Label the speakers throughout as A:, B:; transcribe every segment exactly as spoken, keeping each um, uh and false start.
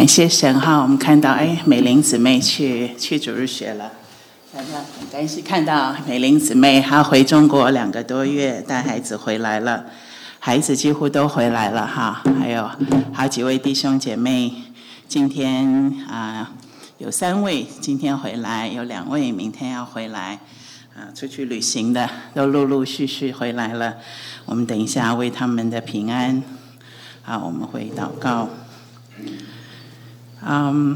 A: 感谢神哈，我们看到哎，美玲姊妹去去主日学了，看到很感谢看到美玲姊妹她回中国两个多月，带孩子回来了，孩子几乎都回来了哈，还有好几位弟兄姐妹，今天啊、呃、有三位今天回来，有两位明天要回来，啊、呃、出去旅行的都陆陆续续回来了，我们等一下为他们的平安，好，我们会祷告。嗯，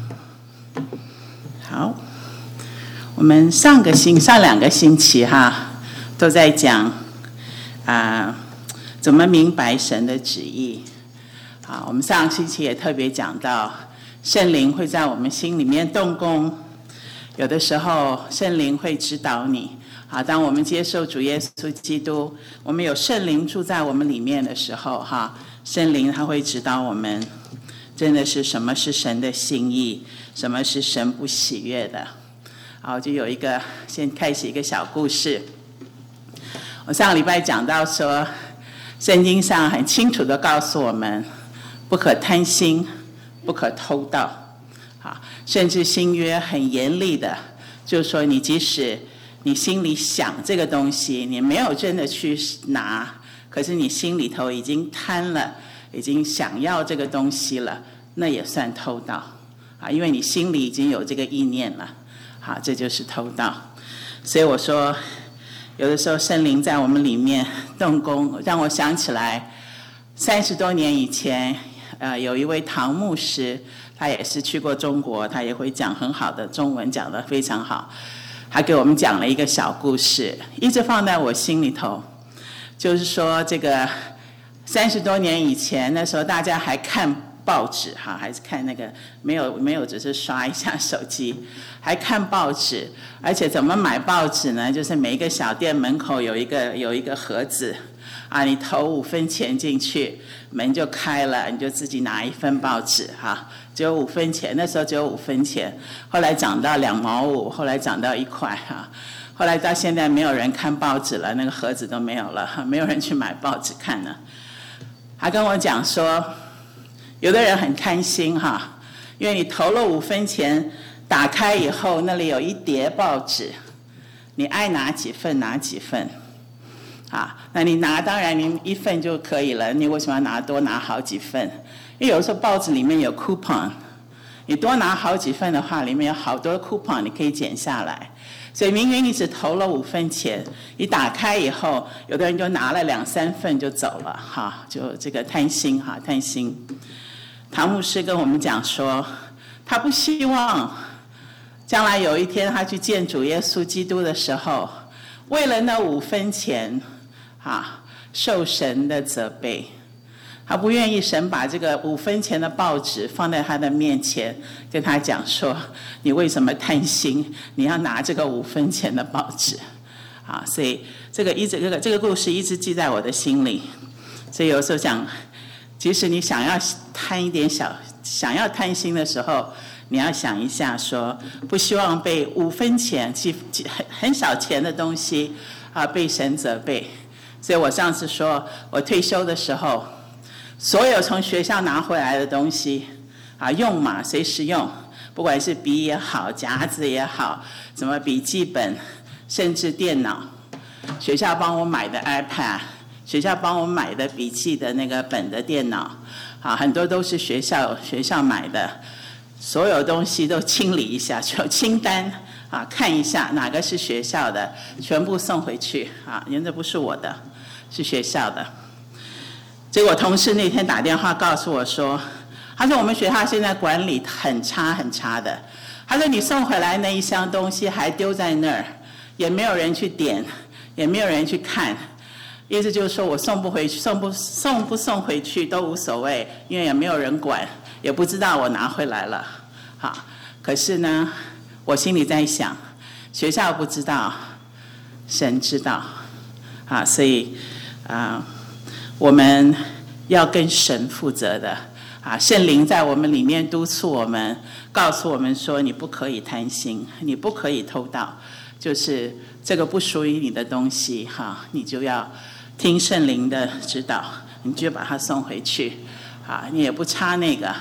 A: 好，我们上个星上两个星期哈都在讲啊、呃、怎么明白神的旨意。好，我们上个星期也特别讲到圣灵会在我们心里面动工，有的时候圣灵会指导你。好，当我们接受主耶稣基督，我们有圣灵住在我们里面的时候哈，圣灵他会指导我们。真的是什么是神的心意，什么是神不喜悦的。好，就有一个先开始一个小故事。我上个礼拜讲到说，圣经上很清楚的告诉我们，不可贪心，不可偷盗。好，甚至新约很严厉的，就是说你即使你心里想这个东西，你没有真的去拿，可是你心里头已经贪了，已经想要这个东西了，那也算偷盗啊，因为你心里已经有这个意念了，好，这就是偷盗。所以我说，有的时候圣灵在我们里面动工，让我想起来三十多年以前，呃，有一位唐牧师，他也是去过中国，他也会讲很好的中文，讲得非常好。他给我们讲了一个小故事，一直放在我心里头，就是说这个。三十多年以前，那时候大家还看报纸哈，还是看那个没有没有，只是刷一下手机，还看报纸，而且怎么买报纸呢？就是每一个小店门口有一个有一个盒子啊，你投五分钱进去，门就开了，你就自己拿一份报纸哈，只有五分钱，那时候只有五分钱，后来涨到两毛五，后来涨到一块哈。后来到现在没有人看报纸了，那个盒子都没有了，没有人去买报纸看了。他跟我讲说，有的人很贪心哈，因为你投了五分钱，打开以后那里有一叠报纸，你爱拿几份拿几份，啊，那你拿当然你一份就可以了，你为什么要拿多拿好几份？因为有时候报纸里面有 coupon， 你多拿好几份的话，里面有好多 coupon 你可以剪下来。所以明明你只投了五分钱，你打开以后，有的人就拿了两三份就走了，哈，就这个贪心哈，贪心。唐牧师跟我们讲说，他不希望将来有一天他去见主耶稣基督的时候，为了那五分钱，哈，受神的责备。他不愿意神把这个五分钱的报纸放在他的面前，跟他讲说，你为什么贪心？你要拿这个五分钱的报纸，啊，所以这个一直这个这个故事一直记在我的心里。所以有时候讲，即使你想要贪一点小，想要贪心的时候，你要想一下说，不希望被五分钱、几很很少钱的东西啊被神责备。所以我上次说我退休的时候。所有从学校拿回来的东西啊，用嘛随时用，不管是笔也好，夹子也好，什么笔记本，甚至电脑，学校帮我买的 iPad， 学校帮我买的笔记的那个本的电脑，啊，很多都是学校学校买的，所有东西都清理一下，就清单啊，看一下哪个是学校的，全部送回去啊，因为这不是我的，是学校的。结果同事那天打电话告诉我说，他说我们学校现在管理很差很差的，他说你送回来那一箱东西还丢在那儿，也没有人去点，也没有人去看，意思就是说我送不回去，送不送不送回去都无所谓，因为也没有人管，也不知道我拿回来了。好，可是呢，我心里在想，学校不知道，神知道，啊，所以啊。我们要跟神负责的啊，圣灵在我们里面督促我们，告诉我们说，你不可以贪心，你不可以偷盗，就是这个不属于你的东西哈，你就要听圣灵的指导，你就把它送回去啊，你也不差那个，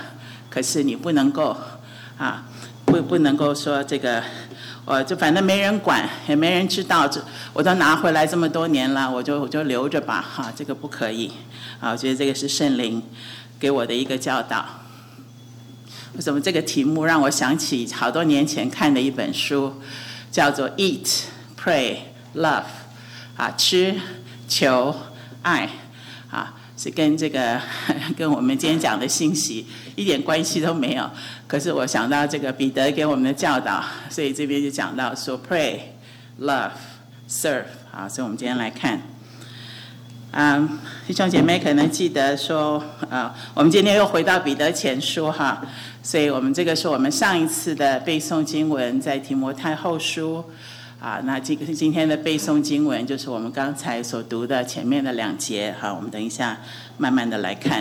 A: 可是你不能够啊，不不能够说这个，我就反正没人管，也没人知道，这我都拿回来这么多年了，我就我就留着吧，哈、啊，这个不可以啊。我觉得这个是圣灵给我的一个教导。为什么这个题目让我想起好多年前看的一本书，叫做《Eat, Pray, Love》啊，吃、求、爱啊，是跟这个跟我们今天讲的信息一点关系都没有。可是我想到这个彼得给我们的教导，所以这边就讲到说 Pray, Love, Serve 啊，所以我们今天来看。嗯，弟兄姐妹可能记得说，呃，我们今天又回到彼得前书哈，所以我们这个是我们上一次的背诵经文，在提摩太后书啊。那这个今天的背诵经文就是我们刚才所读的前面的两节哈，我们等一下慢慢的来看。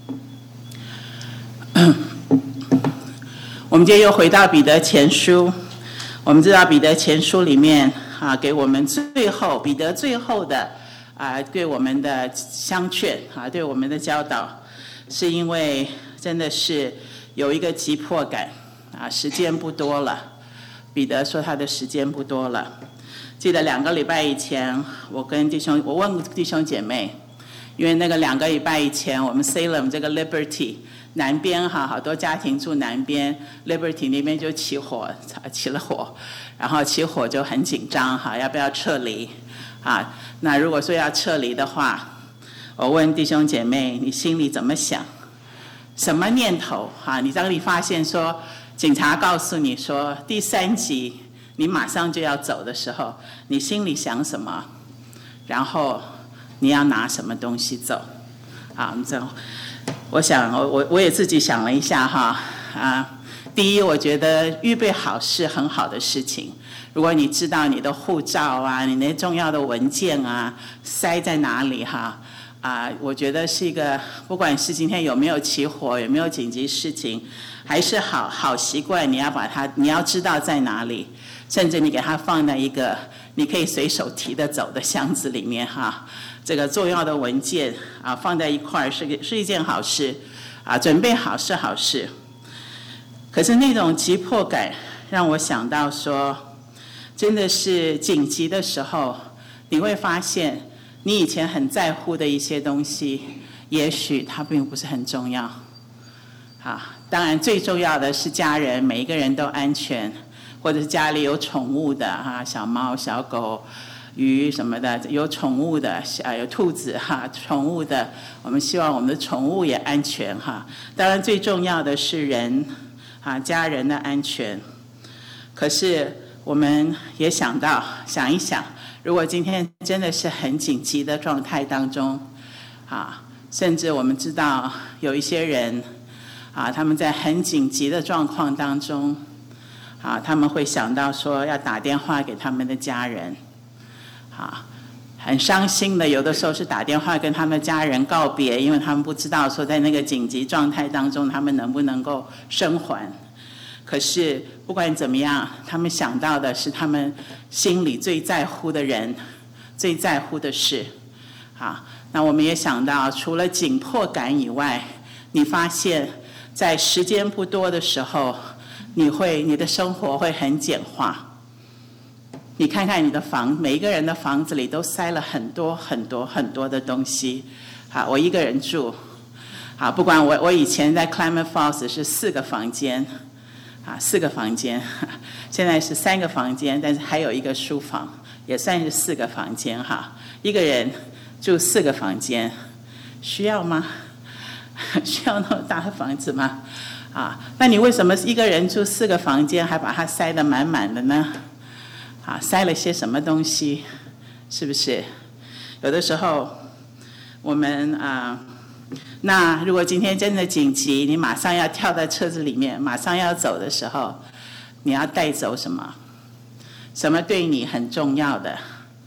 A: 我们今天又回到彼得前书，我们知道彼得前书里面啊，给我们最后彼得最后的。啊，对我们的相劝啊，对我们的教导，是因为真的是有一个急迫感啊，时间不多了。彼得说他的时间不多了。记得两个礼拜以前，我跟弟兄，我问弟兄姐妹，因为那个两个礼拜以前，我们 Salem 这个 Liberty 南边哈，好多家庭住南边 ，Liberty 那边就起火，起了火，然后起火就很紧张哈，要不要撤离？啊，那如果说要撤离的话，我问弟兄姐妹，你心里怎么想？什么念头？啊，你当你发现说，警察告诉你说第三集你马上就要走的时候，你心里想什么？然后你要拿什么东西走？啊，这我想我我我也自己想了一下哈，啊，第一，我觉得预备好是很好的事情。如果你知道你的护照啊，你那重要的文件啊，塞在哪里哈啊，我觉得是一个，不管是今天有没有起火，有没有紧急事情，还是好好习惯，你要把它，你要知道在哪里，甚至你给它放在一个你可以随手提的走的箱子里面哈。这个重要的文件啊，放在一块是个是一件好事啊，准备好是好事。可是那种急迫感让我想到说。真的是紧急的时候，你会发现你以前很在乎的一些东西，也许它并不是很重要。好，当然最重要的是家人，每一个人都安全，或者是家里有宠物的哈，小猫、小狗、鱼什么的，有宠物的啊，有兔子哈，宠物的，我们希望我们的宠物也安全哈。当然最重要的是人啊，家人的安全。可是。我们也想到，想一想，如果今天真的是很紧急的状态当中，啊，甚至我们知道有一些人，啊，他们在很紧急的状况当中，啊，他们会想到说要打电话给他们的家人，啊，很伤心的，有的时候是打电话跟他们的家人告别，因为他们不知道说在那个紧急状态当中，他们能不能够生还。可是不管怎么样，他们想到的是他们心里最在乎的人，最在乎的事。好，那我们也想到，除了紧迫感以外，你发现在时间不多的时候，你会你的生活会很简化。你看看你的房，每一个人的房子里都塞了很多很多很多的东西。好，我一个人住。好，不管我我以前在 Klamath Falls 是四个房间。啊，四个房间，现在是三个房间，但是还有一个书房，也算是四个房间哈。一个人住四个房间，需要吗？需要那么大的房子吗？啊，那你为什么一个人住四个房间，还把它塞得满满的呢？啊，塞了些什么东西？是不是？有的时候，我们啊。那如果今天真的紧急，你马上要跳在车子里面，马上要走的时候，你要带走什么？什么对你很重要的？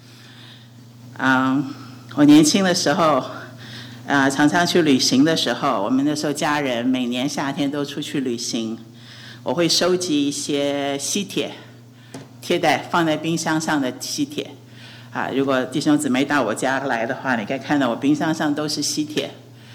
A: 嗯，我年轻的时候，啊，常常去旅行的时候，我们那时候家人每年夏天都出去旅行，我会收集一些吸铁，贴在放在冰箱上的吸铁。啊，如果弟兄姊妹到我家来的话，你可以看到我冰箱上都是吸铁。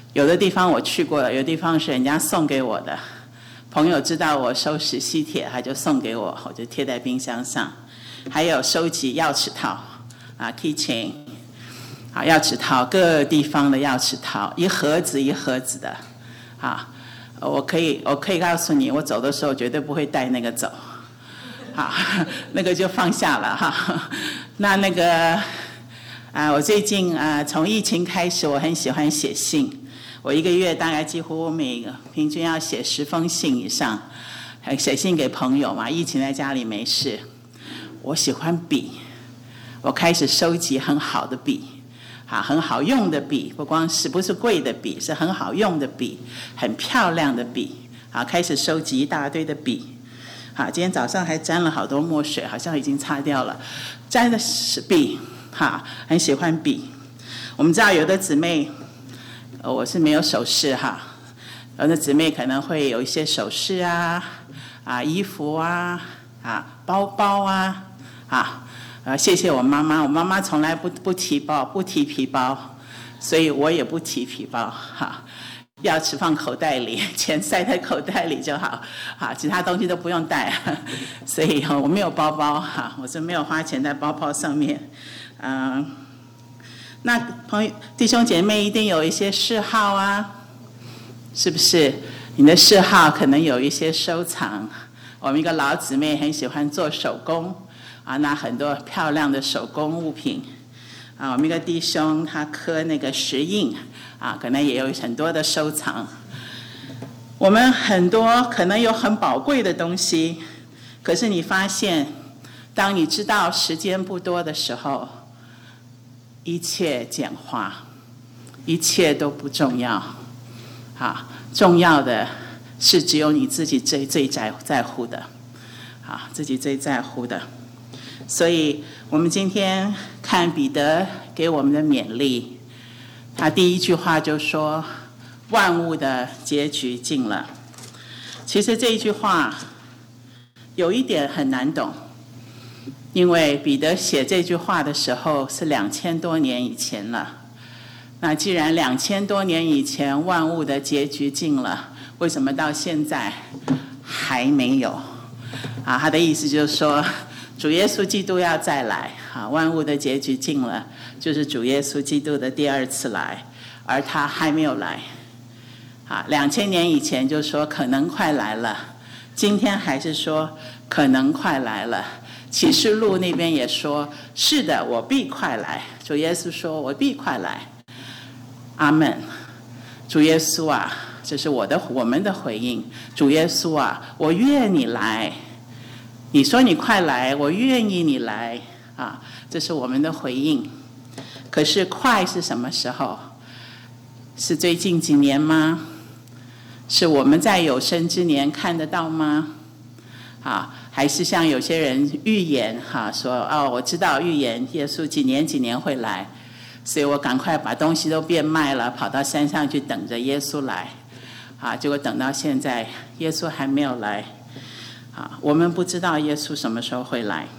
A: 有的地方我去过了，有的地方是人家送给我的。朋友知道我收拾吸铁，他就送给我，我就贴在冰箱上。还有收集钥匙套啊 ，keychain， 啊，钥匙套，各个地方的钥匙套，一盒子一盒子的，啊，我可以我可以告诉你，我走的时候绝对不会带那个走，好，那个就放下了哈。那那个啊，我最近啊，从疫情开始，我很喜欢写信。我一个月大概几乎每个平均要写十封信以上，还写信给朋友嘛。疫情在家里没事，我喜欢笔，我开始收集很好的笔，啊，很好用的笔，不光是不是贵的笔，是很好用的笔，很漂亮的笔，啊，开始收集一大堆的笔。啊，今天早上还沾了好多墨水，好像已经擦掉了，沾的是笔，哈，很喜欢笔。我们知道有的姊妹。我是没有首饰哈，有的姊妹可能会有一些首饰啊，啊衣服啊，啊包包啊，啊，呃谢谢我妈妈，我妈妈从来不不提包，不提皮包，所以我也不提皮包哈，钥匙放口袋里，钱塞在口袋里就好，啊其他东西都不用带，所以我没有包包哈，我是没有花钱在包包上面，嗯、呃。那朋友弟兄姐妹一定有一些嗜好啊，是不是？你的嗜好可能有一些收藏。我们一个老姊妹很喜欢做手工啊，拿很多漂亮的手工物品啊。我们一个弟兄他刻那个石印啊，可能也有很多的收藏。我们很多可能有很宝贵的东西，可是你发现，当你知道时间不多的时候，一切简化，一切都不重要，好，重要的是只有你自己最最在在乎的，好，自己最在乎的。所以我们今天看彼得给我们的勉励，他第一句话就说：“万物的结局近了。”其实这一句话有一点很难懂。因为彼得写这句话的时候是两千多年以前了，那既然两千多年以前万物的结局近了，为什么到现在还没有？啊，他的意思就是说，主耶稣基督要再来，啊，万物的结局近了，就是主耶稣基督的第二次来，而他还没有来。啊，两千年以前就说可能快来了，今天还是说可能快来了。启示录那边也说，是的，我必快来。主耶稣说，我必快来。阿们。主耶稣啊，这是我的我们的回应。主耶稣啊，我愿你来。你说你快来，我愿意你来啊，这是我们的回应。可是快是什么时候？是最近几年吗？是我们在有生之年看得到吗？啊，还是像有些人预言哈，说哦，我知道预言耶稣几年几年会来，所以我赶快把东西都变卖了，跑到山上去等着耶稣来，啊，结果等到现在耶稣还没有来，啊，我们不知道耶稣什么时候会来。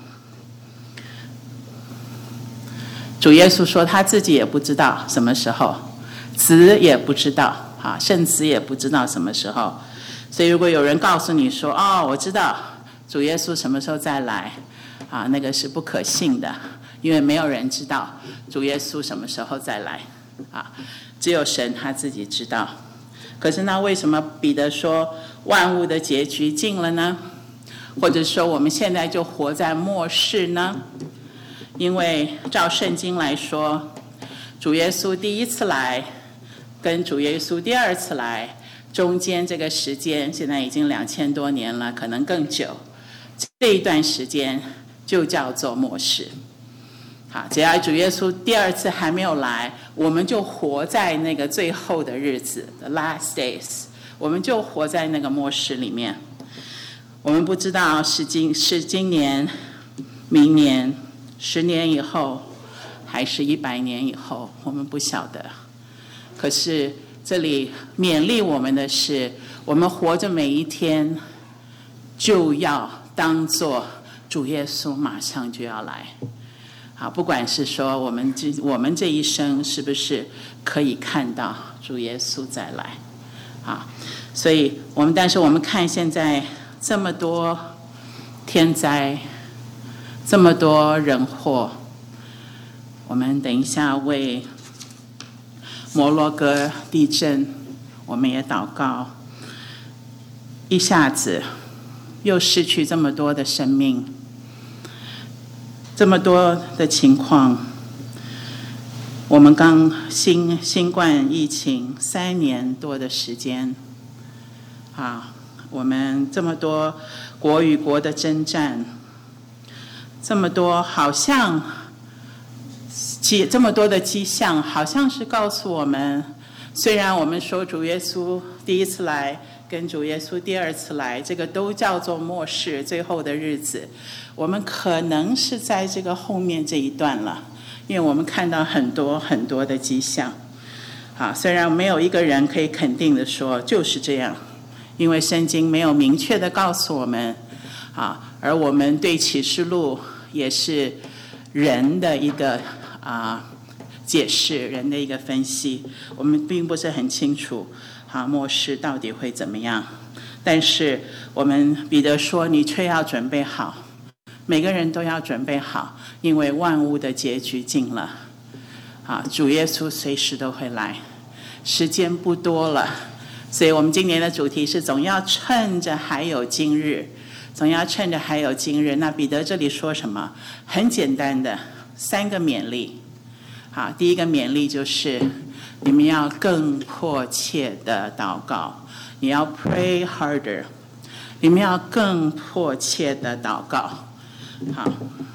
A: 主耶稣说他自己也不知道什么时候，子也不知道，啊，圣子也不知道什么时候。所以如果有人告诉你说，哦，我知道主耶稣什么时候再来，啊，那个是不可信的，因为没有人知道主耶稣什么时候再来，啊，只有神他自己知道。可是那为什么彼得说万物的结局近了呢？或者说我们现在就活在末世呢？因为照圣经来说，主耶稣第一次来跟主耶稣第二次来中间这个时间现在已经两千多年了，可能更久，这一段时间就叫做末世。好，只要主耶稣第二次还没有来，我们就活在那个最后的日子 the last days， 我们就活在那个末世里面。我们不知道是今是今年、明年、十年以后，还是一百年以后，我们不晓得。可是这里勉励我们的是，我们活着每一天就要当作主耶稣马上就要来。 好，不管是说我们这我们这一生是不是可以看到主耶稣再来，啊，所以我们但是我们看现在这么多天灾，这么多人祸，我们等一下为摩洛哥地震，我们也祷告，一下子又失去这么多的生命。这么多的情况，我们刚新新冠疫情三年多的时间，啊，我们这么多国与国的征战，这么多好像迹这么多的迹象，好像是告诉我们，虽然我们说主耶稣第一次来，跟主耶稣第二次来，这个都叫做末世最后的日子，我们可能是在这个后面这一段了，因为我们看到很多很多的迹象。好，虽然没有一个人可以肯定的说就是这样，因为圣经没有明确的告诉我们，啊，而我们对启示录也是人的一个啊解释，人的一个分析，我们并不是很清楚啊，末世到底会怎么样？但是我们彼得说，你却要准备好，每个人都要准备好，因为万物的结局近了。啊，主耶稣随时都会来，时间不多了，所以我们今年的主题是总要趁着还有今日，总要趁着还有今日。那彼得这里说什么？很简单的三个勉励。好，第一个勉励就是你们要更迫切的祷告，你要 pray harder， 你们要更迫切的祷告。好，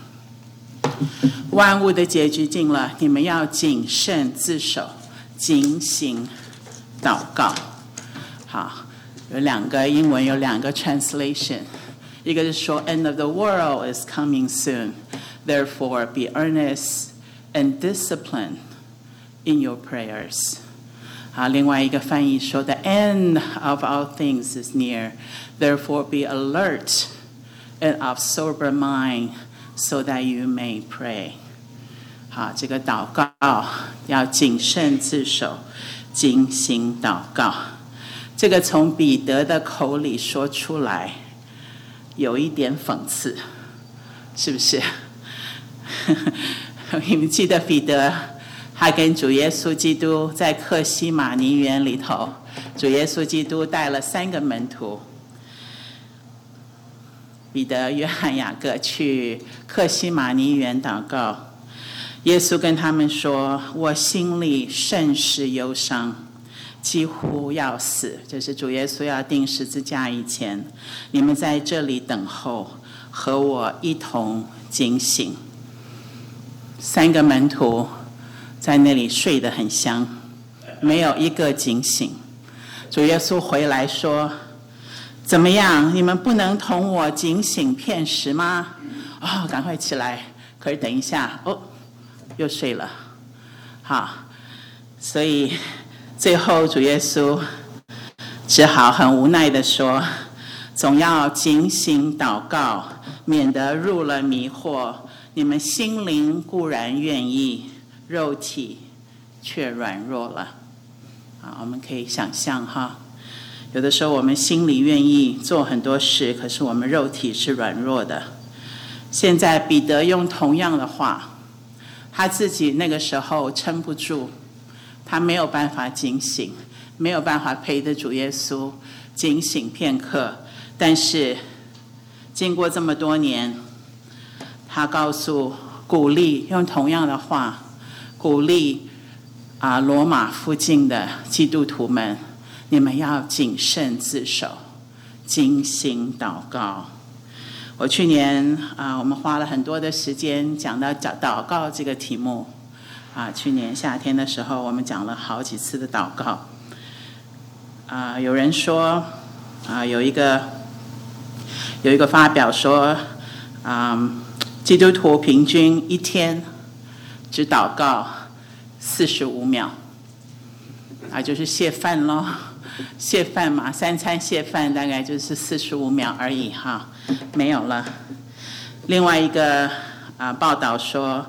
A: 万物的结局近了，你们要谨慎自守，警醒祷告。好，有两个英文有两个 translation， 一个是说 end of the world is coming soon， therefore be earnest and discipline in your prayers。 好，另外一个翻译说 the end of all things is near, therefore be alert and of sober mind so that you may pray。 好，这个祷告要谨慎自守，警醒祷告，这个从彼得的口里说出来有一点讽刺，是不是？你们记得彼得他跟主耶稣基督在客西马尼园里头，主耶稣基督带了三个门徒，彼得、约翰、雅各去客西马尼园祷告。耶稣跟他们说，我心里甚是忧伤，几乎要死，就是主耶稣要钉十字架以前，你们在这里等候，和我一同警醒。三个门徒在那里睡得很香，没有一个警醒。主耶稣回来说，怎么样，你们不能同我警醒片时吗？哦，赶快起来。可是等一下，哦，又睡了。好，所以最后主耶稣只好很无奈地说，总要警醒祷告，免得入了迷惑。你们心灵固然愿意，肉体却软弱了。啊，我们可以想象哈，有的时候我们心里愿意做很多事，可是我们肉体是软弱的。现在彼得用同样的话，他自己那个时候撑不住，他没有办法警醒，没有办法陪着主耶稣警醒片刻，但是经过这么多年，他告诉鼓励，用同样的话鼓励啊罗马附近的基督徒们，你们要谨慎自守，警醒祷告。我去年啊，我们花了很多的时间讲到祷告这个题目啊。去年夏天的时候，我们讲了好几次的祷告。啊，有人说啊，有一个有一个发表说，啊。基督徒平均一天只祷告四十五秒，啊，就是谢饭咯，谢饭嘛，三餐谢饭大概就是四十五秒而已哈，没有了。另外一个啊报道说，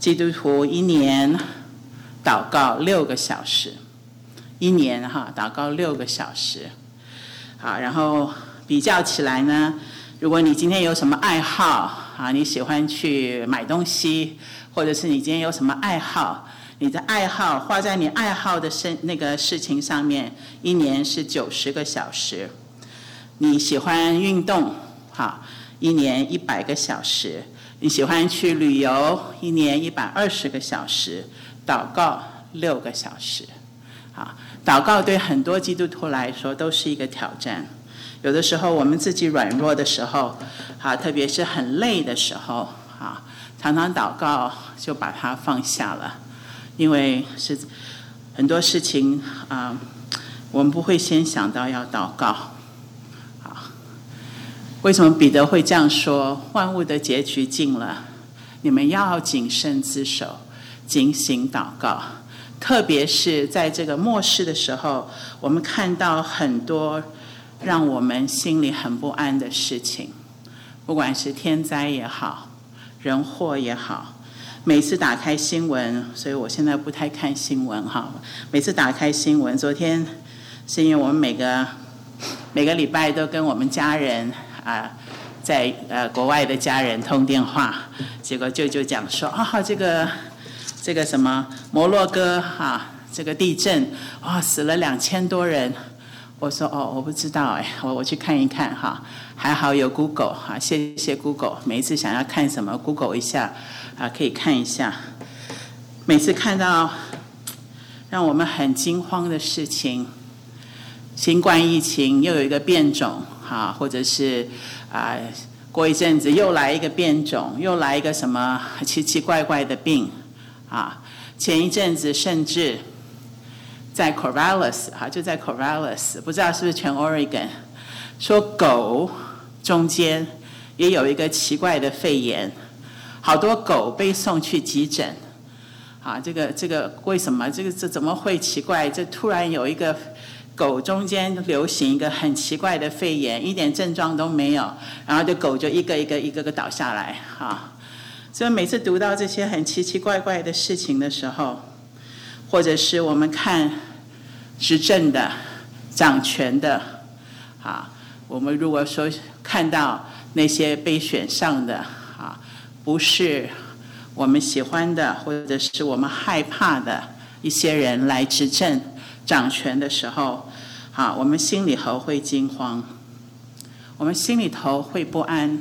A: 基督徒一年祷告六个小时，一年哈祷告六个小时。好，然后比较起来呢，如果你今天有什么爱好啊，你喜欢去买东西，或者是你今天有什么爱好，你的爱好花在你爱好的事那个事情上面，一年是九十个小时。你喜欢运动，好，一年一百个小时。你喜欢去旅游，一年一百二十个小时。祷告六个小时。好，祷告对很多基督徒来说都是一个挑战。有的时候我们自己软弱的时候，好，特别是很累的时候，好，常常祷告就把它放下了，因为是很多事情啊、呃，我们不会先想到要祷告。好，为什么彼得会这样说？万物的结局近了，你们要谨慎自守，警醒祷告。特别是在这个末世的时候，我们看到很多让我们心里很不安的事情，不管是天灾也好，人祸也好。每次打开新闻，所以我现在不太看新闻哈。每次打开新闻，昨天是因为我们每个每个礼拜都跟我们家人啊，在呃国外的家人通电话，结果舅舅讲说啊，这个这个什么摩洛哥啊，这个地震啊，死了两千多人。我说哦，我不知道哎，我我去看一看哈。还好有 Google 哈，谢谢 Google。每一次想要看什么 ，Google 一下啊，可以看一下。每次看到让我们很惊慌的事情，新冠疫情又有一个变种哈，或者是啊，过一阵子又来一个变种，又来一个什么奇奇怪怪的病啊。前一阵子甚至在 Corvallis 哈，就在 Corvallis， 不知道是不是全 Oregon， 说狗中间也有一个奇怪的肺炎，好多狗被送去急诊。啊，这个这个为什么？这个这怎么会奇怪？这突然有一个狗中间流行一个很奇怪的肺炎，一点症状都没有，然后这狗就一个一个一个个倒下来啊。所以每次读到这些很奇奇怪怪的事情的时候，或者是我们看执政的、掌权的，啊，我们如果说看到那些被选上的啊，不是我们喜欢的，或者是我们害怕的一些人来执政、掌权的时候，啊，我们心里头会惊慌，我们心里头会不安。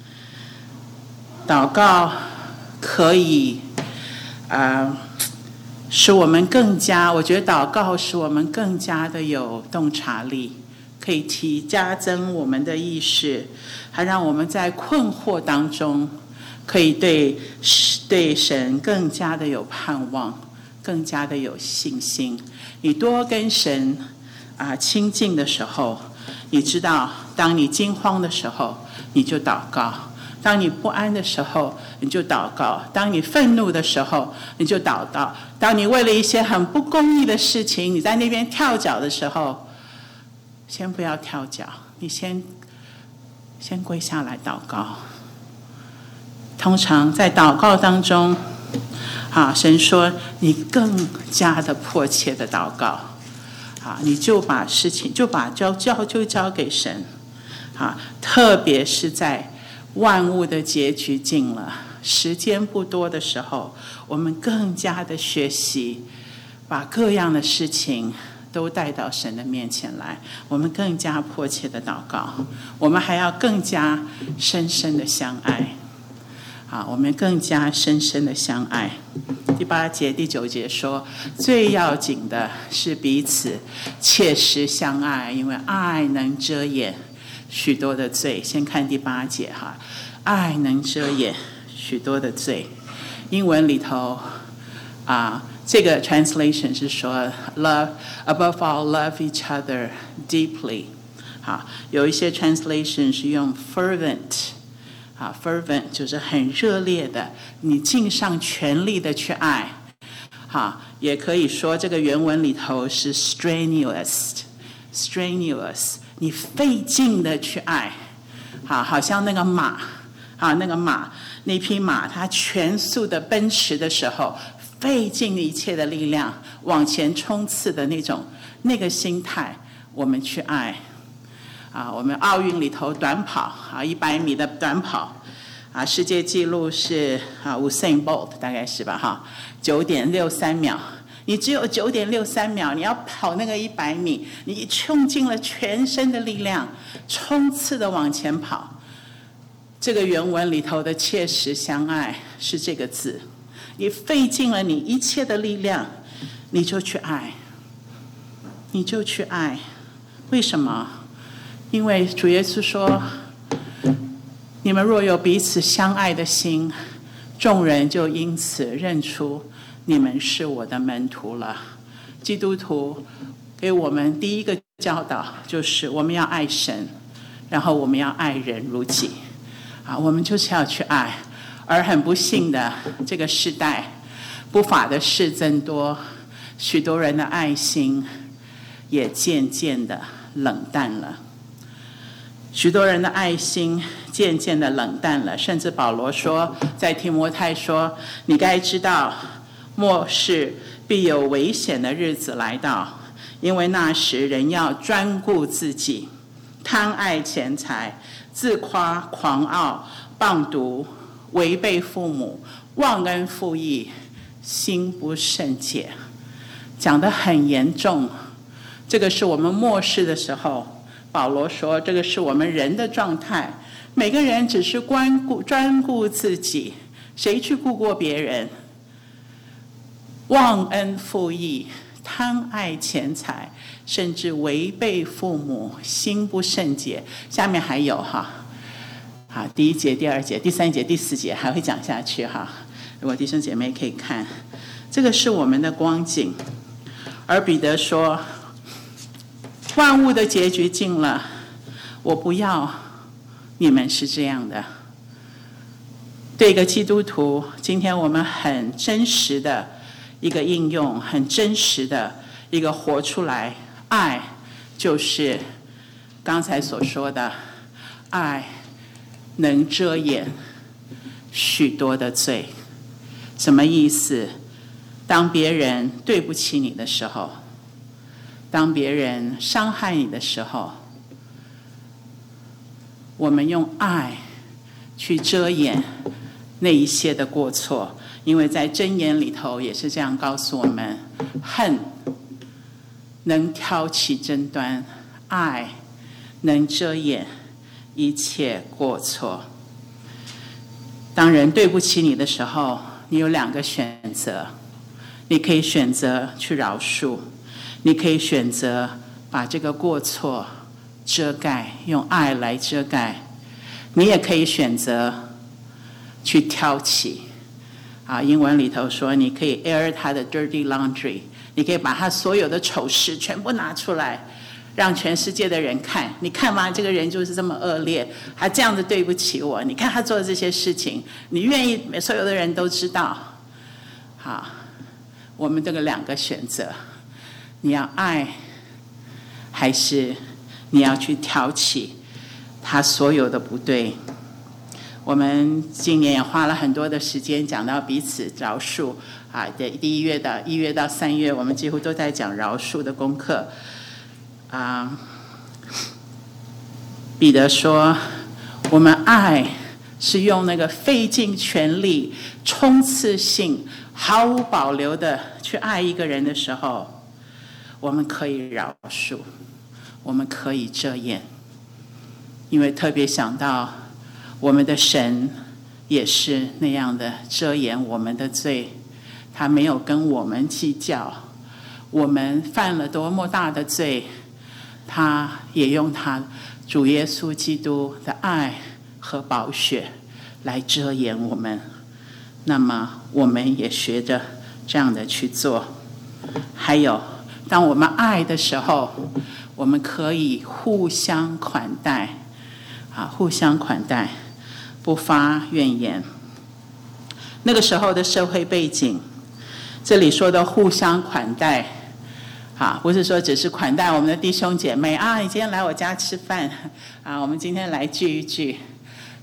A: 祷告可以，啊。使我们更加，我觉得祷告使我们更加的有洞察力，可以提加增我们的意识，还让我们在困惑当中，可以对对神更加的有盼望，更加的有信心。你多跟神啊亲近的时候，你知道，当你惊慌的时候，你就祷告。当你不安的时候，你就祷告；当你愤怒的时候，你就祷告；当你为了一些很不公义的事情，你在那边跳脚的时候，先不要跳脚，你先先跪下来祷告。通常在祷告当中，啊，神说你更加的迫切的祷告，啊，你就把事情就把交交就交给神，啊，特别是在万物的结局近了，时间不多的时候，我们更加的学习，把各样的事情都带到神的面前来。我们更加迫切的祷告，我们还要更加深深的相爱。好，我们更加深深的相爱。第八节、第九节说，最要紧的是彼此切实相爱，因为爱能遮掩许多的罪。先看第八节哈，爱能遮掩许多的罪。英文里头啊，这个 translation 是说 love above all love each other deeply。好，有一些 translation 是用 fervent。啊 ，fervent 就是很热烈的，你尽上全力的去爱。好，也可以说这个原文里头是 strenuous，strenuous， 你费劲的去爱。好，好像那个马啊，那个马，那匹马，它全速的奔驰的时候，费尽一切的力量往前冲刺的那种那个心态，我们去爱。啊，我们奥运里头短跑啊，一百米的短跑啊，世界纪录是啊 Usain Bolt 大概是吧哈，九点六三秒。你只有九点六三秒，你要跑那个一百米，你用尽了全身的力量，冲刺的往前跑。这个原文里头的切实相爱是这个字，你费尽了你一切的力量，你就去爱，你就去爱。为什么？因为主耶稣说，你们若有彼此相爱的心，众人就因此认出你们是我的门徒了。基督徒给我们第一个教导就是我们要爱神，然后我们要爱人如己啊，我们就是要去爱。而很不幸的，这个时代不法的事增多，许多人的爱心也渐渐的冷淡了。许多人的爱心渐渐的冷淡了，甚至保罗说，在提摩太说，你该知道末世必有危险的日子来到，因为那时人要专顾自己，贪爱钱财，自夸狂傲，谤毒，违背父母，忘恩负义，心不圣洁。讲得很严重，这个是我们末世的时候，保罗说这个是我们人的状态，每个人只是关顾专顾自己，谁去顾过别人？忘恩负义，贪爱钱财，甚至违背父母，心不圣洁。下面还有哈，好，第一节、第二节、第三节、第四节还会讲下去哈。如果弟兄姐妹可以看，这个是我们的光景。而彼得说，万物的结局近了，我不要你们是这样的。对一个基督徒，今天我们很真实的一个应用，很真实的一个活出来，爱就是刚才所说的，爱能遮掩许多的罪。什么意思？当别人对不起你的时候，当别人伤害你的时候，我们用爱去遮掩那一些的过错。因为在箴言里头也是这样告诉我们，恨能挑起争端，爱能遮掩一切过错。当人对不起你的时候，你有两个选择，你可以选择去饶恕，你可以选择把这个过错遮盖，用爱来遮盖。你也可以选择去挑起啊，英文里头说，你可以 air 他的 dirty laundry， 你可以把他所有的丑事全部拿出来，让全世界的人看。你看嘛，这个人就是这么恶劣，还这样子对不起我。你看他做的这些事情，你愿意所有的人都知道。好，我们这个两个选择，你要爱，还是你要去挑起他所有的不对？我们今年也花了很多的时间讲到彼此饶恕啊，第一月到一月到三月，我们几乎都在讲饶恕的功课啊。彼得说，我们爱是用那个费尽全力、冲刺性、毫无保留的去爱一个人的时候，我们可以饶恕，我们可以遮掩。因为特别想到我们的神也是那样的遮掩我们的罪，他没有跟我们计较，我们犯了多么大的罪，他也用他主耶稣基督的爱和宝血来遮掩我们。那么我们也学着这样的去做。还有，当我们爱的时候，我们可以互相款待啊，互相款待，不发怨言。那个时候的社会背景，这里说的互相款待啊，不是说只是款待我们的弟兄姐妹啊，你今天来我家吃饭啊，我们今天来聚一聚。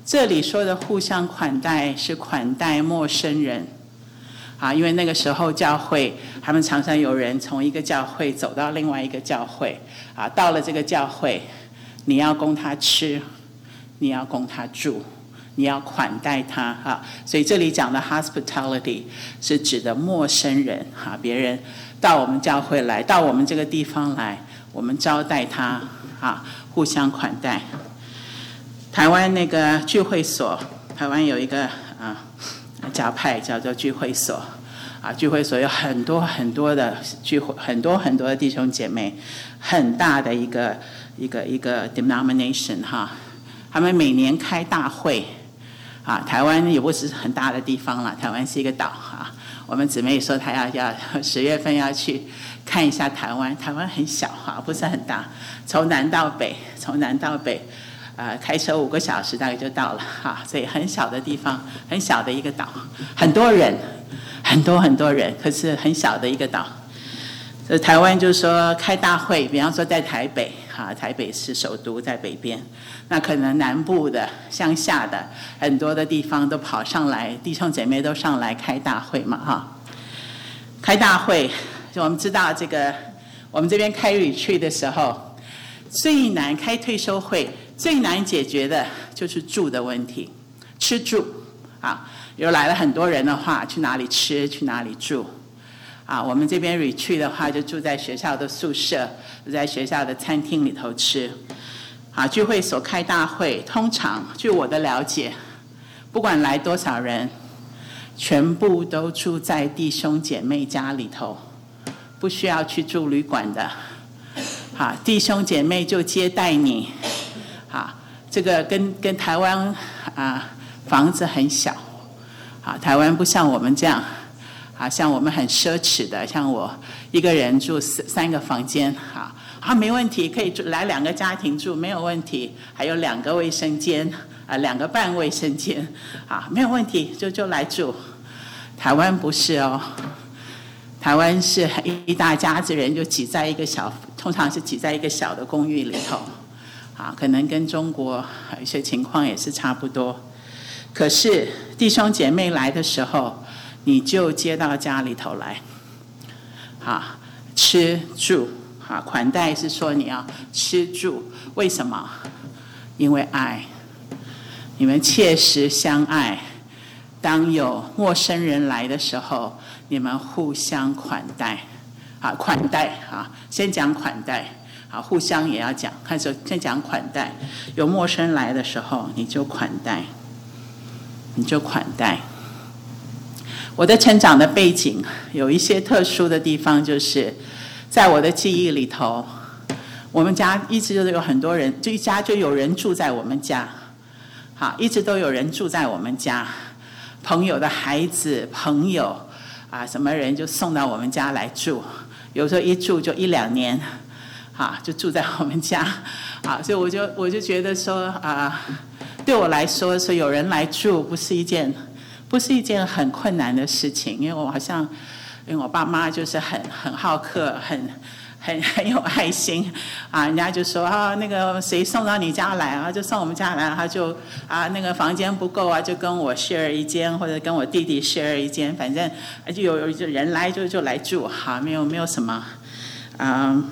A: 这里说的互相款待是款待陌生人啊，因为那个时候教会他们常常有人从一个教会走到另外一个教会啊，到了这个教会，你要供他吃，你要供他住，你要款待他啊。所以这里讲的 hospitality 是指的陌生人啊，别人到我们教会来，到我们这个地方来，我们招待他啊，互相款待。台湾那个聚会所，台湾有一个啊教派叫做聚会所啊，聚会所有很多很多的聚会，很多很多的弟兄姐妹，很大的一个一个一个 denomination 哈，他们每年开大会啊，台湾也不是很大的地方了，台湾是一个岛啊。我们姊妹说她要要十月份要去看一下台湾，台湾很小哈，不是很大，从南到北，从南到北。呃，开车五个小时大概就到了哈，所以很小的地方，很小的一个岛，很多人，很多很多人，可是很小的一个岛。所以台湾就是说开大会，比方说在台北哈，台北是首都在北边，那可能南部的、乡下的很多的地方都跑上来，弟兄姐妹都上来开大会嘛哈。开大会，就我们知道这个，我们这边开retreat的时候，最难开退休会。最难解决的就是住的问题，吃住啊，有来了很多人的话，去哪里吃，去哪里住啊？我们这边 retreat 的话，就住在学校的宿舍，就在学校的餐厅里头吃啊。聚会所开大会，通常据我的了解，不管来多少人，全部都住在弟兄姐妹家里头，不需要去住旅馆的啊，弟兄姐妹就接待你。啊，这个跟跟台湾啊房子很小，啊，台湾不像我们这样，啊，像我们很奢侈的，像我一个人住三个房间，啊，啊没问题，可以住来两个家庭住没有问题，还有两个卫生间，啊，两个半卫生间，啊，没有问题，就就来住。台湾不是哦，台湾是一大家子人就挤在一个小，通常是挤在一个小的公寓里头。啊，可能跟中国有一些情况也是差不多，可是弟兄姐妹来的时候，你就接到家里头来，啊，吃住，啊，款待是说你要吃住，为什么？因为爱，你们切实相爱。当有陌生人来的时候，你们互相款待，啊，款待啊，先讲款待。啊，互相也要讲，看说先讲款待，有陌生来的时候，你就款待，你就款待。我的成长的背景有一些特殊的地方，就是在我的记忆里头，我们家一直都有很多人，就一家就有人住在我们家，好，一直都有人住在我们家，朋友的孩子、朋友啊，什么人就送到我们家来住，有时候一住就一两年。啊，就住在我们家，啊，所以我就我就觉得说啊，对我来说，说有人来住不是一件不是一件很困难的事情，因为我好像，因为我爸妈就是很很好客，很很很有爱心，啊，人家就说啊，那个谁送到你家来啊，就送我们家来，他就啊那个房间不够啊，就跟我 share 一间，或者跟我弟弟 share 一间，反正就有有人来就就来住，哈，没有没有什么，嗯。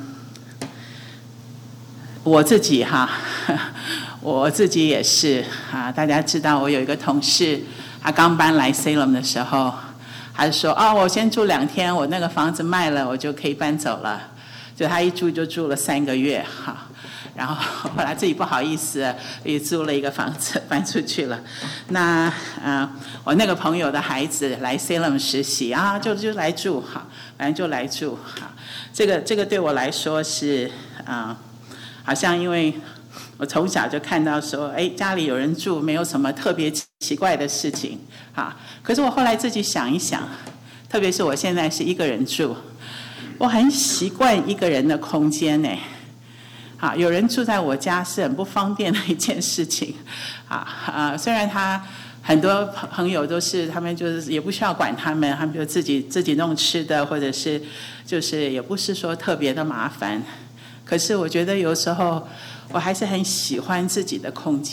A: 我自己哈，我自己也是啊。大家知道，我有一个同事，他刚搬来 Salem 的时候，他就说：“哦，我先住两天，我那个房子卖了，我就可以搬走了。”就他一住就住了三个月哈。然后后来自己不好意思，也租了一个房子搬出去了。那呃，我那个朋友的孩子来 Salem 实习啊，就就来住哈，反正就来住哈。这个这个对我来说是啊。呃好像因为我从小就看到说，哎，家里有人住，没有什么特别奇怪的事情，啊。可是我后来自己想一想，特别是我现在是一个人住，我很习惯一个人的空间呢。啊，有人住在我家是很不方便的一件事情，啊啊，虽然他很多朋友都是他们就是也不需要管他们，他们就自己自己弄吃的，或者是就是也不是说特别的麻烦。可是我觉得有时候我还是很喜欢自己的空间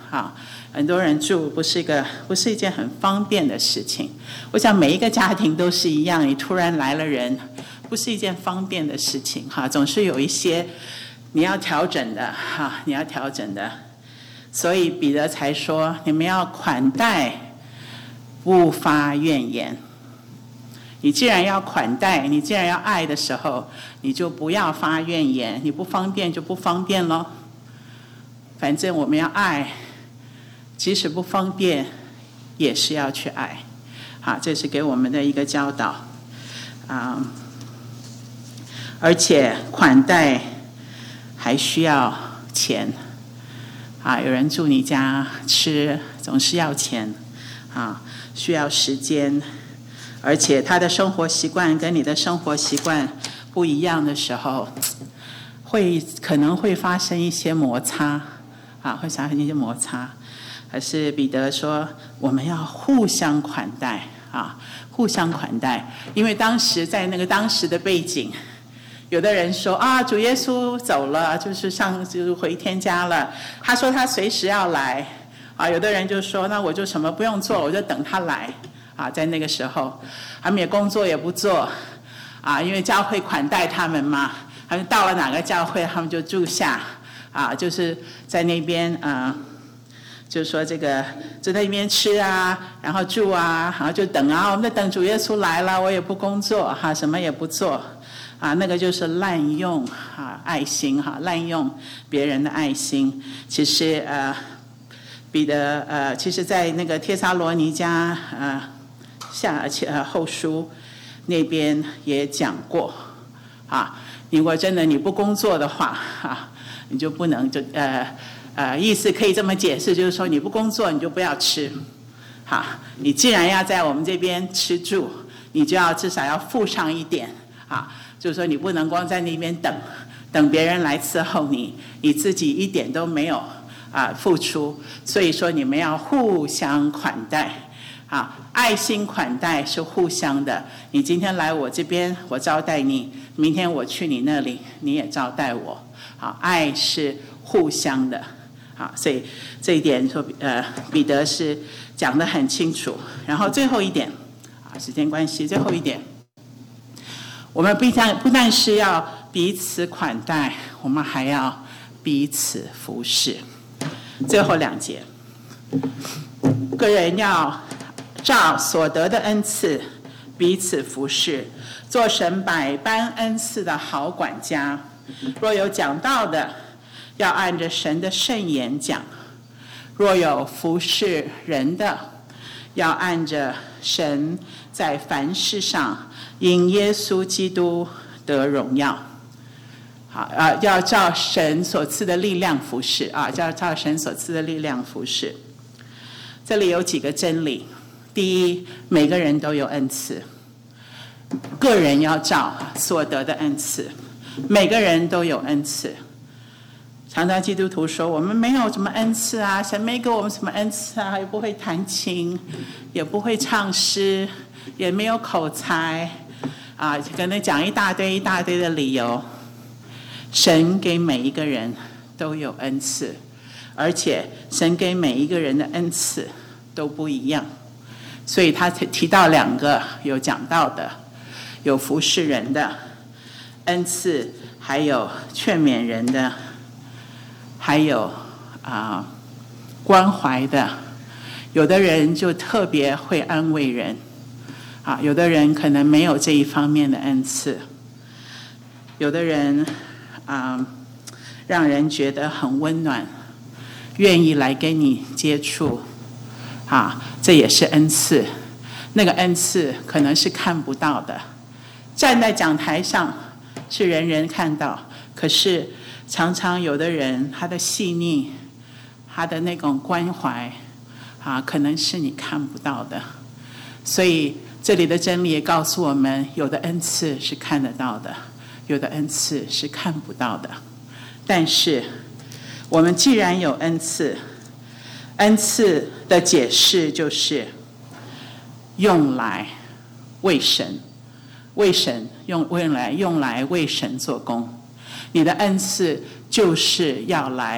A: 哈，很多人住不是一个不是一件很方便的事情。我想每一个家庭都是一样，你突然来了人，不是一件方便的事情哈，总是有一些你要调整的哈，你要调整的。所以彼得才说，你们要款待，不发怨言。你既然要款待，你既然要爱的时候，你就不要发怨言。你不方便就不方便咯，反正我们要爱，即使不方便也是要去爱。好，这是给我们的一个教导啊。而且款待还需要钱啊，有人住你家吃总是要钱啊，需要时间。而且他的生活习惯跟你的生活习惯不一样的时候，会可能会发生一些摩擦啊，会发生一些摩擦。可是彼得说，我们要互相款待啊，互相款待。因为当时在那个当时的背景，有的人说啊，主耶稣走了，就是上就是回天家了。他说他随时要来啊。有的人就说，那我就什么不用做，我就等他来。啊，在那个时候，他们也工作也不做，啊，因为教会款待他们嘛，他们到了哪个教会，他们就住下，啊，就是在那边，啊，就是说这个就在那边吃啊，然后住啊，然后就等啊，我们在等主耶稣来了，我也不工作，哈、啊，什么也不做，啊，那个就是滥用啊爱心哈、啊，滥用别人的爱心，其实呃，彼得呃，其实在那个帖撒罗尼迦呃。下呃后书那边也讲过啊，如果真的你不工作的话啊，你就不能就呃呃意思可以这么解释，就是说你不工作你就不要吃，好，你既然要在我们这边吃住，你就要至少要付上一点啊，就是说你不能光在那边等等别人来伺候你，你自己一点都没有啊付出，所以说你们要互相款待。啊，爱心款待是互相的。你今天来我这边，我招待你；明天我去你那里，你也招待我。好，爱是互相的。好，所以这一点说，呃，彼得是讲得很清楚。然后最后一点，啊，时间关系，最后一点，我们不但不但是要彼此款待，我们还要彼此服侍。最后两节，个人要照所得的恩赐彼此服侍，做神百般恩赐的好管家。若有讲道的，要按着神的圣言讲；若有服侍人的，要按着神在凡事上因耶稣基督得荣耀。好啊，要照神所赐的力量服侍啊，要照神所赐的力量服侍。这里有几个真理。第一，每个人都有恩赐，个人要照所得的恩赐，每个人都有恩赐。常常基督徒说我们没有什么恩赐啊，神没给我们什么恩赐啊，也不会弹琴，也不会唱诗，也没有口才啊，可能讲一大堆一大堆的理由。神给每一个人都有恩赐，而且神给每一个人的恩赐都不一样。所以他提到两个有讲到的，有服侍人的恩赐，还有劝勉人的，还有啊、呃、关怀的。有的人就特别会安慰人，啊，有的人可能没有这一方面的恩赐。有的人啊、呃，让人觉得很温暖，愿意来跟你接触。啊，这也是恩赐，那个恩赐可能是看不到的，站在讲台上是人人看到，可是常常有的人他的细腻，他的那种关怀，啊，可能是你看不到的。所以这里的真理也告诉我们，有的恩赐是看得到的，有的恩赐是看不到的。但是我们既然有恩赐，恩赐的解释就是用来为神，为神用用来用来为神做工。你的恩赐就是要来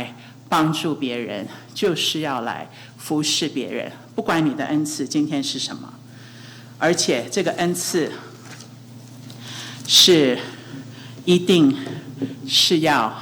A: 帮助别人，就是要来服侍别人，不管你的恩赐今天是什么，而且这个恩赐是一定是要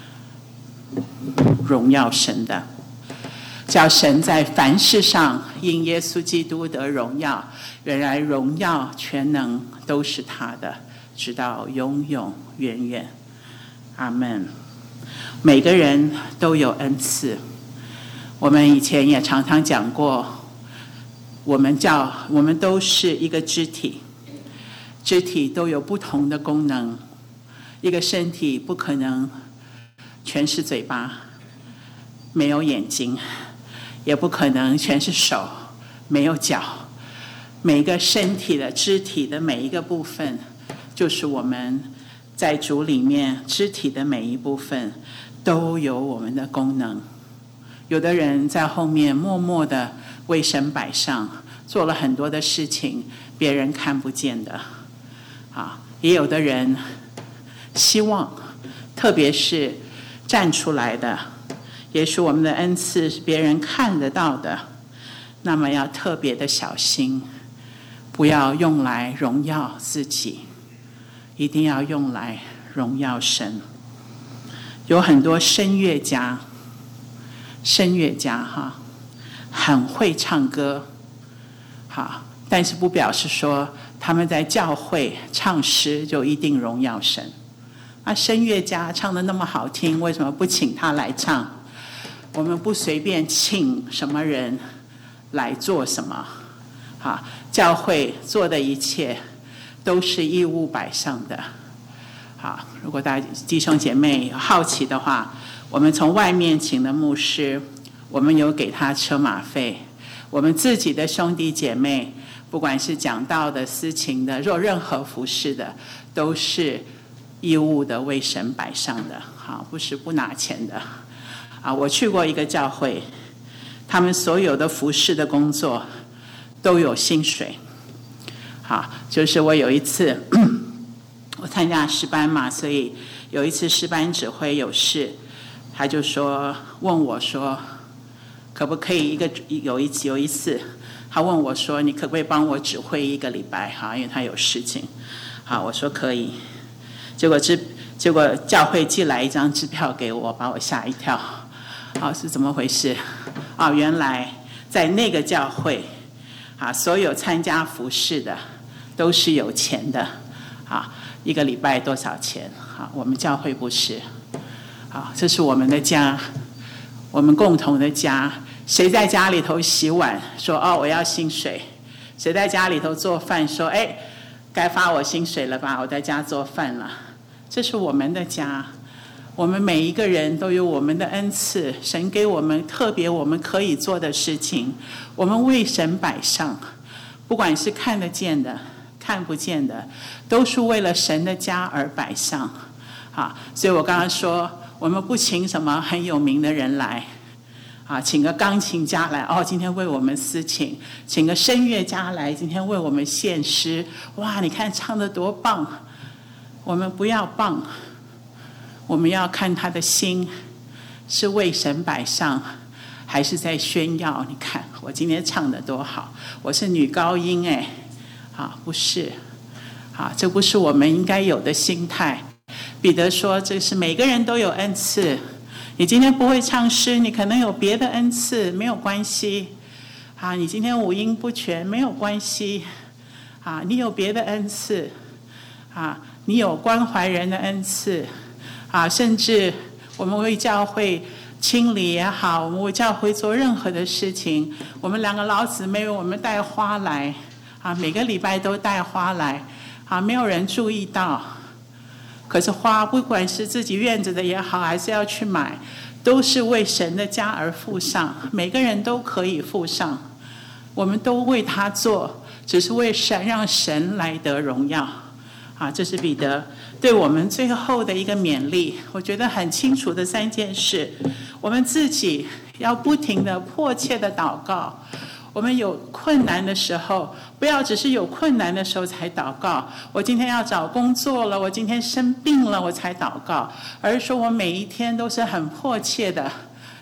A: 荣耀神的，叫神在凡事上因耶稣基督得荣耀。原来荣耀全能都是他的，直到永永远远。阿们。每个人都有恩赐，我们以前也常常讲过，我们叫我们都是一个肢体，肢体都有不同的功能。一个身体不可能全是嘴巴，没有眼睛，也不可能全是手，没有脚。每个身体的肢体的每一个部分，就是我们在主里面肢体的每一部分都有我们的功能。有的人在后面默默的为神摆上，做了很多的事情，别人看不见的。啊，也有的人希望，特别是站出来的，也许我们的恩赐是别人看得到的，那么要特别的小心，不要用来荣耀自己，一定要用来荣耀神。有很多声乐家，声乐家哈，很会唱歌，好，但是不表示说他们在教会唱诗就一定荣耀神。啊，声乐家唱得那么好听，为什么不请他来唱？我们不随便请什么人来做什么。好，教会做的一切都是义务摆上的。好，如果大家弟兄姐妹好奇的话，我们从外面请的牧师，我们有给他车马费。我们自己的兄弟姐妹，不管是讲道的、司琴的，若任何服事的，都是义务的为神摆上的。好，不是不拿钱的。啊，我去过一个教会，他们所有的服事的工作都有薪水。好，就是我有一次我参加诗班嘛，所以有一次诗班指挥有事，他就说问我说可不可以一个有一有一次他问我说你可不可以帮我指挥一个礼拜哈，因为他有事情。好，我说可以。结果支结果教会寄来一张支票给我，把我吓一跳。啊，是怎么回事？啊，原来在那个教会啊，所有参加服事的都是有钱的。啊，一个礼拜多少钱？啊，我们教会不是。啊，这是我们的家，我们共同的家。谁在家里头洗碗，说哦我要薪水；谁在家里头做饭，说哎该发我薪水了吧，我在家做饭了。这是我们的家，我们每一个人都有我们的恩赐，神给我们特别我们可以做的事情，我们为神摆上，不管是看得见的看不见的，都是为了神的家而摆上。好，所以我刚刚说我们不请什么很有名的人来啊，请个钢琴家来，哦，今天为我们司琴；请个声乐家来，今天为我们献诗。哇，你看唱得多棒！我们不要棒，我们要看他的心是为神摆上，还是在炫耀。你看我今天唱得多好，我是女高音哎，啊，不是，啊，这不是我们应该有的心态。彼得说，这是每个人都有恩赐。你今天不会唱诗，你可能有别的恩赐，没有关系。啊，你今天五音不全，没有关系。啊，你有别的恩赐。啊，你有关怀人的恩赐。啊，甚至我们为教会清理也好，我们为教会做任何的事情，我们两个老姊妹，我们带花来。啊，每个礼拜都带花来。啊，没有人注意到。可是花不管是自己院子的也好，还是要去买，都是为神的家而付上，每个人都可以付上，我们都为他做，只是为神，让神来得荣耀。啊，这是彼得对我们最后的一个勉励。我觉得很清楚的三件事，我们自己要不停的迫切的祷告。我们有困难的时候，不要只是有困难的时候才祷告，我今天要找工作了，我今天生病了我才祷告，而是说我每一天都是很迫切的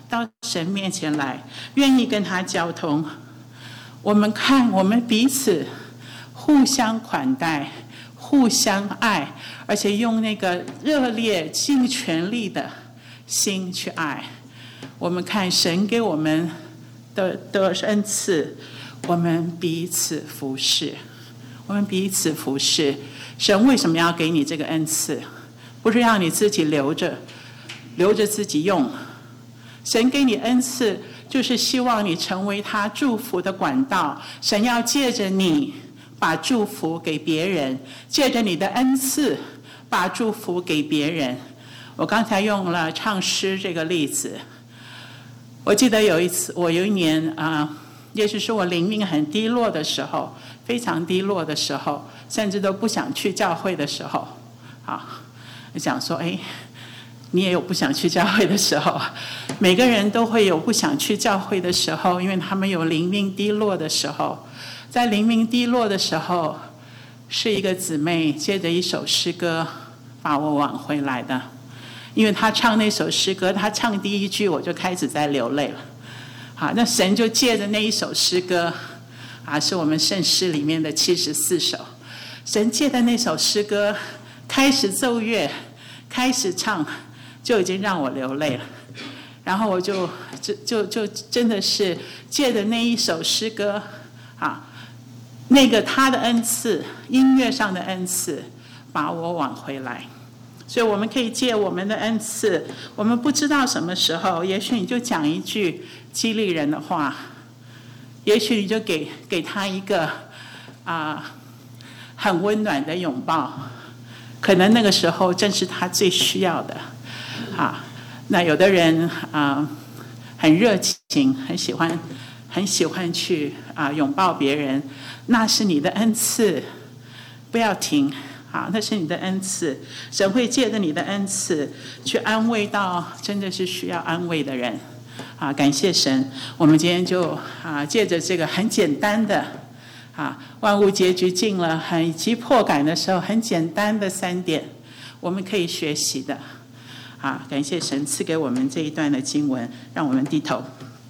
A: 到神面前来，愿意跟他交通。我们看我们彼此互相款待，互相爱，而且用那个热烈尽全力的心去爱。我们看神给我们的的恩赐，我们彼此服侍，我们彼此服侍。神为什么要给你这个恩赐？不是让你自己留着，留着自己用。神给你恩赐，就是希望你成为他祝福的管道。神要借着你把祝福给别人，借着你的恩赐把祝福给别人。我刚才用了唱诗这个例子。我记得有一次，我有一年啊、呃，也许是我灵命很低落的时候，非常低落的时候，甚至都不想去教会的时候，啊，我想说，哎，你也有不想去教会的时候，每个人都会有不想去教会的时候，因为他们有灵命低落的时候。在灵命低落的时候，是一个姊妹借着一首诗歌把我挽回来的。因为他唱那首诗歌，他唱第一句我就开始在流泪了。好，那神就借着那一首诗歌，啊，是我们圣诗里面的七十四首。神借的那首诗歌开始奏乐，开始唱，就已经让我流泪了。然后我就就就就真的是借着那一首诗歌，啊，那个他的恩赐，音乐上的恩赐，把我挽回来。所以我们可以借我们的恩赐，我们不知道什么时候，也许你就讲一句激励人的话，也许你就给给他一个啊、呃、很温暖的拥抱，可能那个时候正是他最需要的啊。那有的人啊、呃、很热情，很喜欢很喜欢去啊、呃、拥抱别人，那是你的恩赐，不要停。好，那是你的恩赐，神会借着你的恩赐去安慰到真的是需要安慰的人。啊，感谢神，我们今天就啊借着这个很简单的啊万物结局尽了很急迫感的时候，很简单的三点，我们可以学习的。啊，感谢神赐给我们这一段的经文，让我们低头。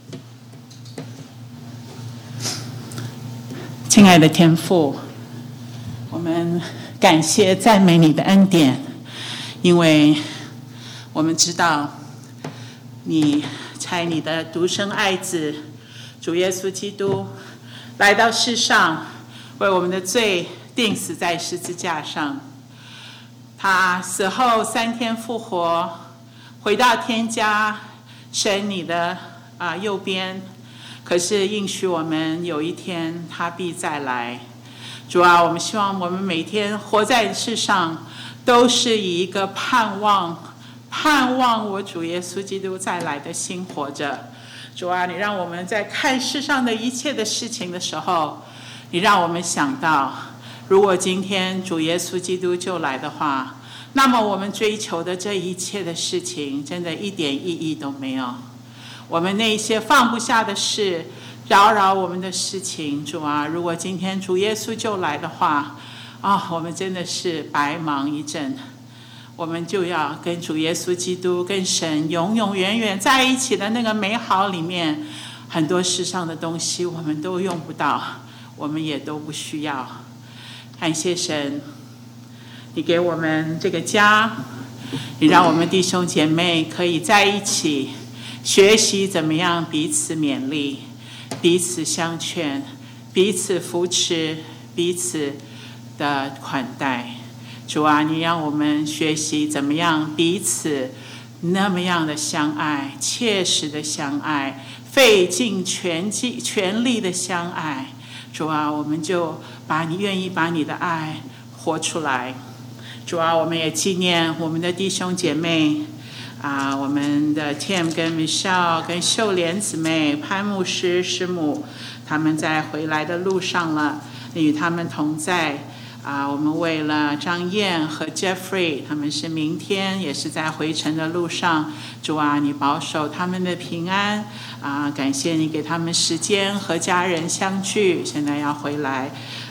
A: 亲爱的天父，我们感谢赞美你的恩典，因为我们知道你差你的独生爱子主耶稣基督来到世上，为我们的罪钉死在十字架上。他死后三天复活，回到天家，神你的啊、呃、右边。可是应许我们有一天他必再来。主啊，我们希望我们每天活在世上，都是以一个盼望、盼望我主耶稣基督再来的心活着。主啊，你让我们在看世上的一切的事情的时候，你让我们想到，如果今天主耶稣基督就来的话，那么我们追求的这一切的事情，真的一点意义都没有。我们那些放不下的事，扰扰我们的事情，主啊，如果今天主耶稣就来的话，啊、哦，我们真的是白忙一阵。我们就要跟主耶稣基督、跟神永永远远在一起的那个美好里面，很多世上的东西我们都用不到，我们也都不需要。感谢神，你给我们这个家，你让我们弟兄姐妹可以在一起学习怎么样彼此勉励，彼此相劝，彼此扶持，彼此的款待。主啊，你让我们学习怎么样彼此那么样的相爱，切实的相爱，费尽全力全力的相爱。主啊，我们就把你愿意把你的爱活出来。主啊，我们也纪念我们的弟兄姐妹啊，我们的 Tim 跟 Michelle 跟秀莲姊妹、潘牧师师母，他们在回来的路上了，与他们同在啊。我们为了张燕和 Jeffrey， 他们是明天也是在回程的路上，主啊，你保守他们的平安啊！感谢你给他们时间和家人相聚，现在要回来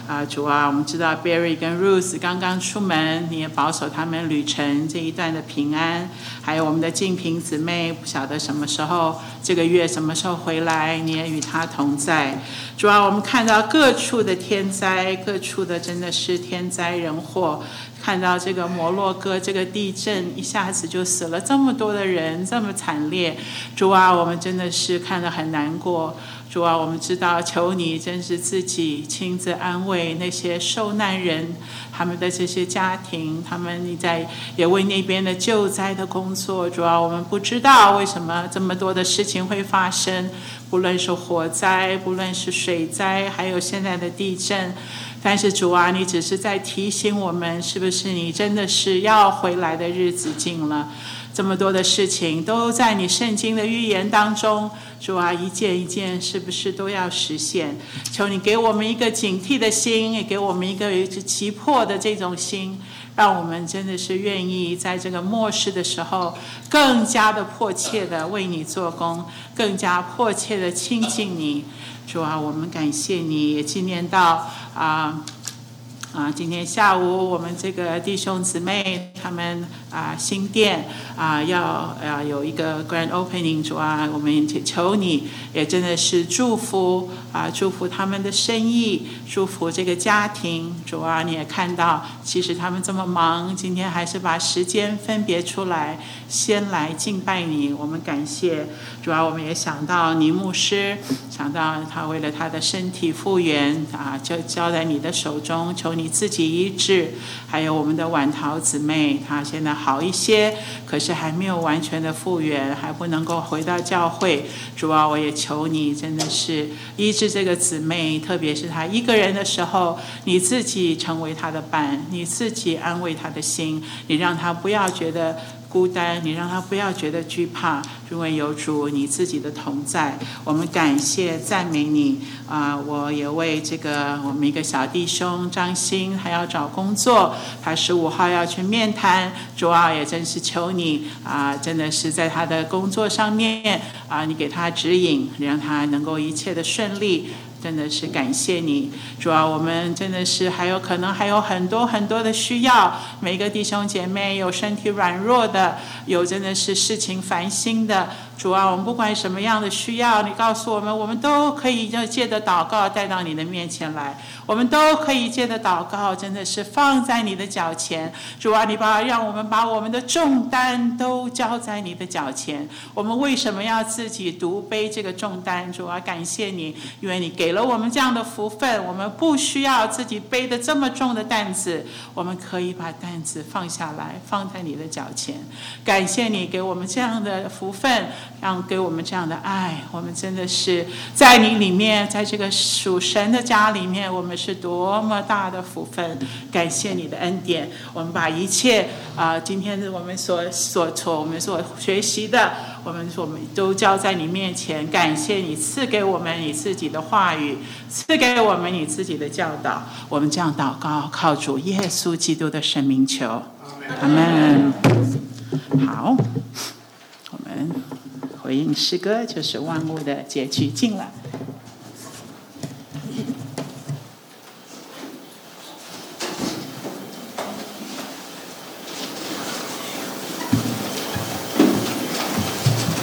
A: 啊，主啊，我们知道 Barry 跟 Ruth 刚刚出门，你也保守他们旅程这一段的平安。还有我们的静平姊妹，不晓得什么时候这个月什么时候回来，你也与她同在。主啊，我们看到各处的天灾，各处的真的是天灾人祸。看到这个摩洛哥这个地震，一下子就死了这么多的人，这么惨烈。主啊，我们真的是看得很难过。主啊，我们知道，求你真是自己亲自安慰那些受难人，他们的这些家庭，他们你在也为那边的救灾的工作。主啊，我们不知道为什么这么多的事情会发生，不论是火灾，不论是水灾，还有现在的地震。但是主啊，你只是在提醒我们，是不是你真的是要回来的日子近了？这么多的事情都在你圣经的预言当中，主啊，一件一件是不是都要实现？求你给我们一个警惕的心，也给我们一个急迫的这种心，让我们真的是愿意在这个末世的时候，更加的迫切的为你做工，更加迫切的亲近你。主啊，我们感谢你，也纪念到啊。啊，今天下午我们这个弟兄姊妹他们啊新店啊要啊有一个 grand opening， 主啊，我们求你也真的是祝福啊，祝福他们的生意，祝福这个家庭。主啊，你也看到，其实他们这么忙，今天还是把时间分别出来，先来敬拜你。我们感谢主啊，我们也想到倪牧师，想到他为了他的身体复原啊，就交在你的手中，求你自己医治。还有我们的婉桃姊妹，她现在好一些，可是还没有完全的复原，还不能够回到教会。主啊，我也求你真的是医治这个姊妹，特别是她一个人的时候，你自己成为她的伴，你自己安慰她的心，你让她不要觉得孤单，你让他不要觉得惧怕，因为有主你自己的同在。我们感谢赞美你啊、呃！我也为这个我们一个小弟兄张鑫还要找工作，他十五号要去面谈，主啊，也真是求你啊、呃，真的是在他的工作上面啊、呃，你给他指引，让他能够一切的顺利。真的是感谢你，主啊，我们真的是还有可能还有很多很多的需要，每个弟兄姐妹有身体软弱的，有真的是事情烦心的。主啊，我们不管什么样的需要，你告诉我们，我们都可以就借着祷告带到你的面前来，我们都可以借着祷告真的是放在你的脚前。主啊，你把让我们把我们的重担都交在你的脚前，我们为什么要自己独背这个重担？主啊，感谢你，因为你给了我们这样的福分，我们不需要自己背的这么重的担子，我们可以把担子放下来，放在你的脚前。感谢你给我们这样的福分，让给我们这样的爱，我们真的是在你里面，在这个属神的家里面，我们是多么大的福分。感谢你的恩典，我们把一切啊、呃，今天我们所所所我们所学习的，我们我们都交在你面前。感谢你赐给我们你自己的话语，赐给我们你自己的教导。我们这样祷告，靠主耶稣基督的圣名求，阿们。好，我们回应诗歌，就是万物的结局尽了。